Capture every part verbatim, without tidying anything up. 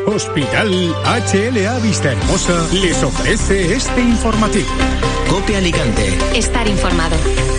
Hospital H L A Vista Hermosa les ofrece este informativo. COPE Alicante. Estar informado.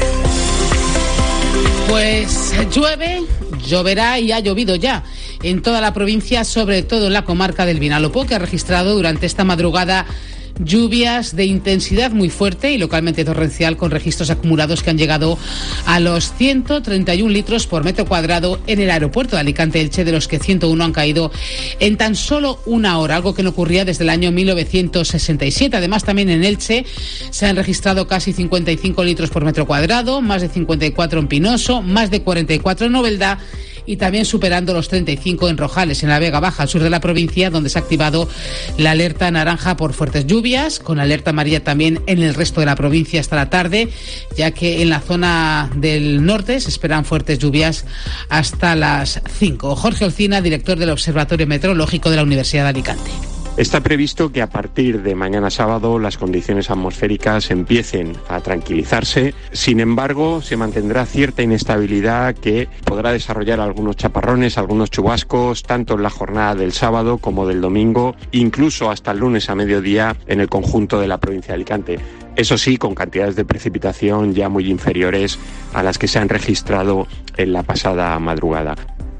Pues llueve, lloverá y ha llovido ya en toda la provincia, sobre todo en la comarca del Vinalopó, que ha registrado durante esta madrugada lluvias de intensidad muy fuerte y localmente torrencial, con registros acumulados que han llegado a los ciento treinta y un litros por metro cuadrado en el aeropuerto de Alicante-Elche, de los que ciento uno han caído en tan solo una hora, algo que no ocurría desde el año mil novecientos sesenta y siete. Además, también en Elche se han registrado casi cincuenta y cinco litros por metro cuadrado, más de cincuenta y cuatro en Pinoso, más de cuarenta y cuatro en Novelda, y también superando los treinta y cinco en Rojales, en la Vega Baja, al sur de la provincia, donde se ha activado la alerta naranja por fuertes lluvias, con alerta amarilla también en el resto de la provincia hasta la tarde, ya que en la zona del norte se esperan fuertes lluvias hasta las cinco. Jorge Olcina, director del Observatorio Meteorológico de la Universidad de Alicante. Está previsto que a partir de mañana sábado las condiciones atmosféricas empiecen a tranquilizarse. Sin embargo, se mantendrá cierta inestabilidad que podrá desarrollar algunos chaparrones, algunos chubascos, tanto en la jornada del sábado como del domingo, incluso hasta el lunes a mediodía en el conjunto de la provincia de Alicante. Eso sí, con cantidades de precipitación ya muy inferiores a las que se han registrado en la pasada madrugada.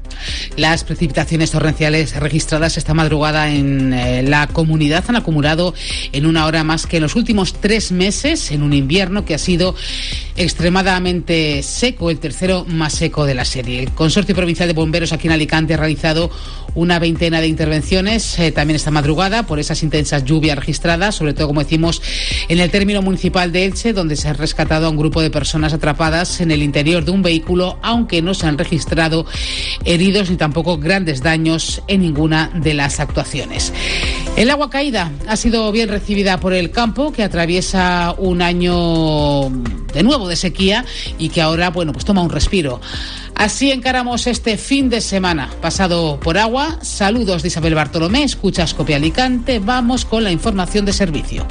Las precipitaciones torrenciales registradas esta madrugada en eh, la comunidad han acumulado en una hora más que en los últimos tres meses, en un invierno que ha sido extremadamente seco, el tercero más seco de la serie. El Consorcio Provincial de Bomberos aquí en Alicante ha realizado una veintena de intervenciones eh, también esta madrugada por esas intensas lluvias registradas, sobre todo, como decimos, en el término municipal de Elche, donde se ha rescatado a un grupo de personas atrapadas en el interior de un vehículo, aunque no se han registrado heridos ni tampoco grandes daños en ninguna de las actuaciones. El agua caída ha sido bien recibida por el campo, que atraviesa un año de nuevo de sequía y que ahora, bueno, pues toma un respiro. Así encaramos este fin de semana pasado por agua. Saludos de Isabel Bartolomé, escuchas COPE Alicante. Vamos con la información de servicio.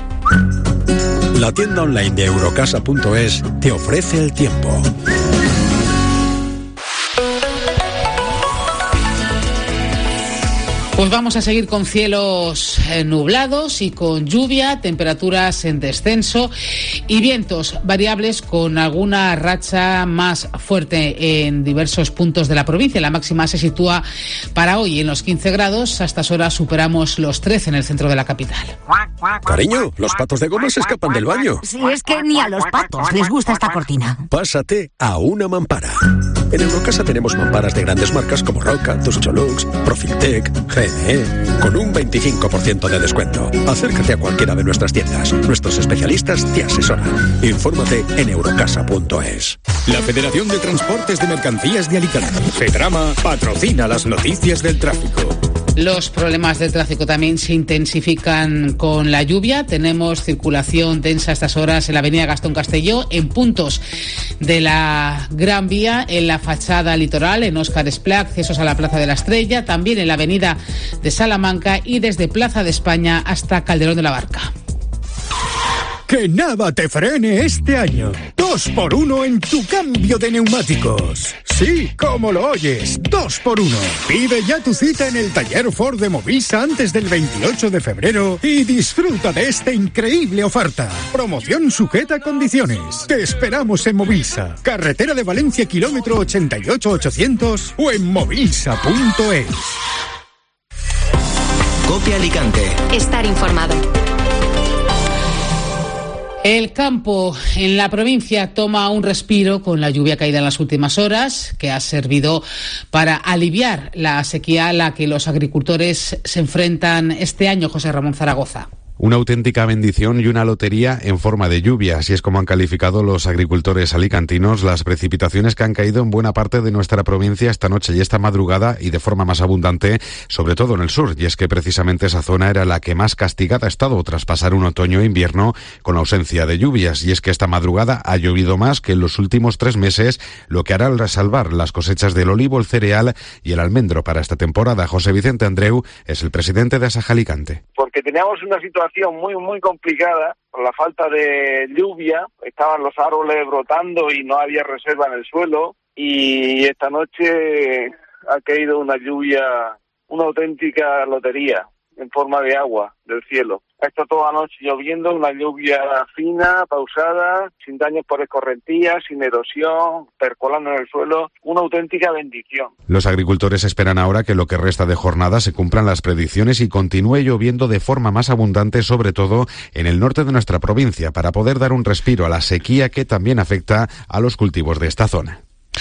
La tienda online de Eurocasa punto es te ofrece el tiempo. Pues vamos a seguir con cielos eh, nublados y con lluvia, temperaturas en descenso y vientos variables con alguna racha más fuerte en diversos puntos de la provincia. La máxima se sitúa para hoy en los quince grados. A estas horas superamos los trece en el centro de la capital. Cariño, los patos de goma se escapan del baño. Sí, es que ni a los patos les gusta esta cortina. Pásate a una mampara. En Eurocasa tenemos mamparas de grandes marcas como Roca, Tuscholux, Profiltec, G N E, con un veinticinco por ciento de descuento. Acércate a cualquiera de nuestras tiendas. Nuestros especialistas te asesoran. Infórmate en Eurocasa punto es. La Federación de Transportes de Mercancías de Alicante, FEDRAMA, patrocina las noticias del tráfico. Los problemas de tráfico también se intensifican con la lluvia. Tenemos circulación densa a estas horas en la avenida Gastón Castelló, en puntos de la Gran Vía, en la fachada litoral, en Óscar Esplá, accesos a la Plaza de la Estrella, también en la avenida de Salamanca y desde Plaza de España hasta Calderón de la Barca. Que nada te frene este año. Dos por uno en tu cambio de neumáticos. Sí, como lo oyes, dos por uno. Pide ya tu cita en el taller Ford de Movisa antes del veintiocho de febrero y disfruta de esta increíble oferta. Promoción sujeta a condiciones. Te esperamos en Movisa, carretera de Valencia, kilómetro ochenta y ocho ochocientos o en movisa punto es. COPE Alicante. Estar informado. El campo en la provincia toma un respiro con la lluvia caída en las últimas horas, que ha servido para aliviar la sequía a la que los agricultores se enfrentan este año. José Ramón Zaragoza. Una auténtica bendición y una lotería en forma de lluvia, así es como han calificado los agricultores alicantinos las precipitaciones que han caído en buena parte de nuestra provincia esta noche y esta madrugada, y de forma más abundante, sobre todo en el sur, y es que precisamente esa zona era la que más castigada ha estado tras pasar un otoño e invierno con ausencia de lluvias, y es que esta madrugada ha llovido más que en los últimos tres meses, lo que hará salvar las cosechas del olivo, el cereal y el almendro para esta temporada. José Vicente Andreu es el presidente de Asaja Alicante. Porque teníamos una situación muy muy complicada por la falta de lluvia, estaban los árboles brotando y no había reserva en el suelo, y esta noche ha caído una lluvia una auténtica lotería en forma de agua del cielo. Ha estado toda la noche lloviendo, una lluvia fina, pausada, sin daños por escorrentías, sin erosión, percolando en el suelo, una auténtica bendición. Los agricultores esperan ahora que lo que resta de jornada se cumplan las predicciones y continúe lloviendo de forma más abundante, sobre todo en el norte de nuestra provincia, para poder dar un respiro a la sequía que también afecta a los cultivos de esta zona.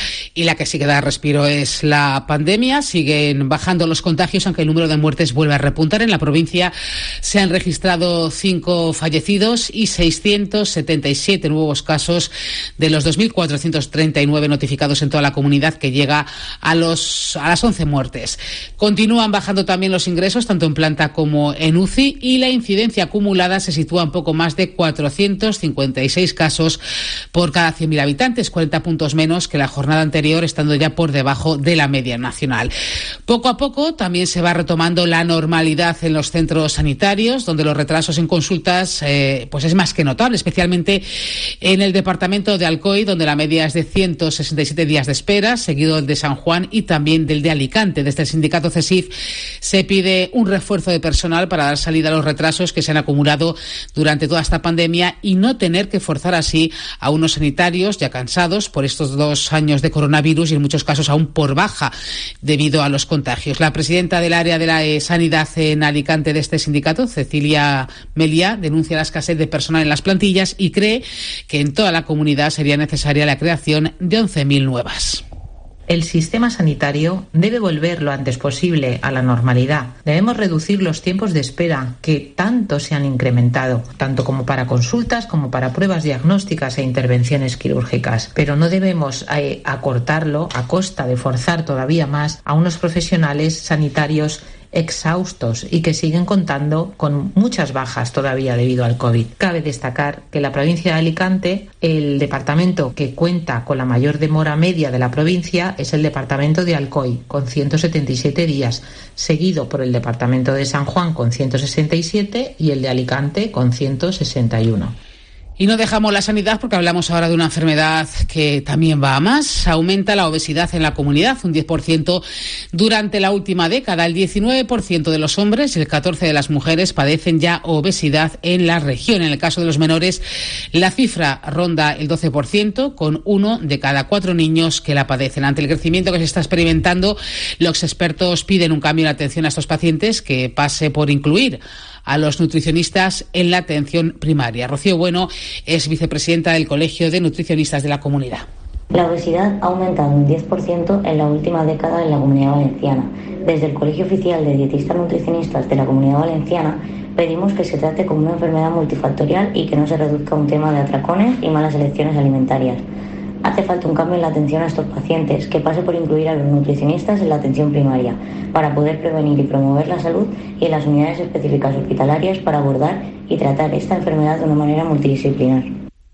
Y la que sí que da respiro es la pandemia. Siguen bajando los contagios, aunque el número de muertes vuelve a repuntar. En la provincia se han registrado cinco fallecidos y seiscientos setenta y siete nuevos casos de los dos mil cuatrocientos treinta y nueve notificados en toda la comunidad, que llega a los a las once muertes. Continúan bajando también los ingresos, tanto en planta como en U C I, y la incidencia acumulada se sitúa en poco más de cuatrocientos cincuenta y seis casos por cada cien mil habitantes, cuarenta puntos menos que la jornada anterior, estando ya por debajo de la media nacional. Poco a poco también se va retomando la normalidad en los centros sanitarios, donde los retrasos en consultas eh, pues es más que notable, especialmente en el departamento de Alcoy, donde la media es de ciento sesenta y siete días de espera, seguido el de San Juan y también del de Alicante. Desde el sindicato CESIF se pide un refuerzo de personal para dar salida a los retrasos que se han acumulado durante toda esta pandemia y no tener que forzar así a unos sanitarios ya cansados por estos dos años de coronavirus y en muchos casos aún por baja debido a los contagios. La presidenta del área de la eh, sanidad en Alicante de este sindicato, Cecilia Meliá, denuncia la escasez de personal en las plantillas y cree que en toda la comunidad sería necesaria la creación de once mil nuevas. El sistema sanitario debe volver lo antes posible a la normalidad. Debemos reducir los tiempos de espera que tanto se han incrementado, tanto como para consultas como para pruebas diagnósticas e intervenciones quirúrgicas. Pero no debemos eh, acortarlo a costa de forzar todavía más a unos profesionales sanitarios exhaustos y que siguen contando con muchas bajas todavía debido al COVID. Cabe destacar que en la provincia de Alicante, el departamento que cuenta con la mayor demora media de la provincia es el departamento de Alcoy, con ciento setenta y siete días, seguido por el departamento de San Juan con ciento sesenta y siete y el de Alicante con ciento sesenta y uno. Y no dejamos la sanidad porque hablamos ahora de una enfermedad que también va a más. Aumenta la obesidad en la comunidad, un diez por ciento durante la última década. El diecinueve por ciento de los hombres y el catorce por ciento de las mujeres padecen ya obesidad en la región. En el caso de los menores, la cifra ronda el doce por ciento, con uno de cada cuatro niños que la padecen. Ante el crecimiento que se está experimentando, los expertos piden un cambio en la atención a estos pacientes que pase por incluir a los nutricionistas en la atención primaria. Rocío Bueno es vicepresidenta del Colegio de Nutricionistas de la Comunidad. La obesidad ha aumentado un diez por ciento en la última década en la Comunidad Valenciana. Desde el Colegio Oficial de Dietistas Nutricionistas de la Comunidad Valenciana pedimos que se trate como una enfermedad multifactorial y que no se reduzca a un tema de atracones y malas elecciones alimentarias. Hace falta un cambio en la atención a estos pacientes, que pase por incluir a los nutricionistas en la atención primaria, para poder prevenir y promover la salud, y en las unidades específicas hospitalarias para abordar y tratar esta enfermedad de una manera multidisciplinar.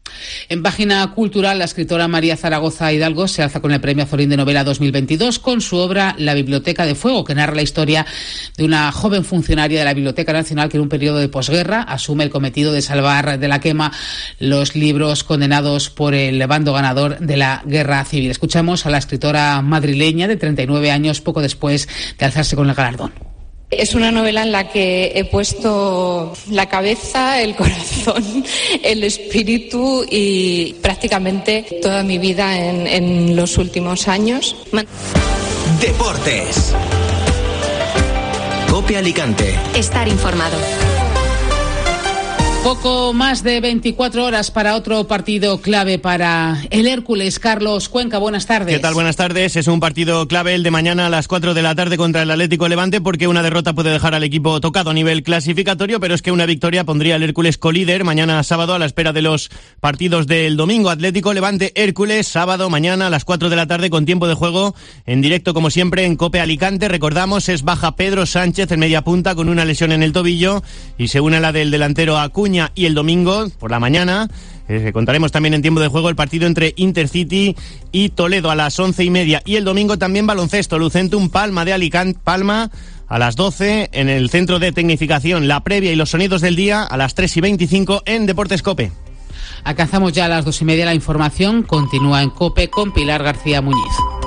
En página cultural, la escritora María Zaragoza Hidalgo se alza con el Premio Azorín de Novela dos mil veintidós con su obra La Biblioteca de Fuego, que narra la historia de una joven funcionaria de la Biblioteca Nacional que en un periodo de posguerra asume el cometido de salvar de la quema los libros condenados por el bando ganador de la Guerra Civil. Escuchamos a la escritora madrileña de treinta y nueve años poco después de alzarse con el galardón. Es una novela en la que he puesto la cabeza, el corazón, el espíritu y prácticamente toda mi vida en, en los últimos años. Deportes. COPE Alicante. Estar informado. Poco más de veinticuatro horas para otro partido clave para el Hércules. Carlos Cuenca, buenas tardes. ¿Qué tal? Buenas tardes. Es un partido clave el de mañana a las cuatro de la tarde contra el Atlético Levante, porque una derrota puede dejar al equipo tocado a nivel clasificatorio, pero es que una victoria pondría al Hércules colíder mañana sábado a la espera de los partidos del domingo. Atlético Levante Hércules, sábado mañana a las cuatro de la tarde con tiempo de juego en directo como siempre en COPE Alicante. Recordamos, es baja Pedro Sánchez en media punta con una lesión en el tobillo y se une a la del delantero Acuña. Y el domingo por la mañana eh, contaremos también en tiempo de juego el partido entre Intercity y Toledo a las once y media, y el domingo también baloncesto, Lucentum Palma de Alicante, Palma a las doce en el centro de tecnificación. La previa y los sonidos del día a las tres y veinticinco en Deportes COPE. Alcanzamos ya a las dos y media. La información continúa en COPE con Pilar García Muñiz.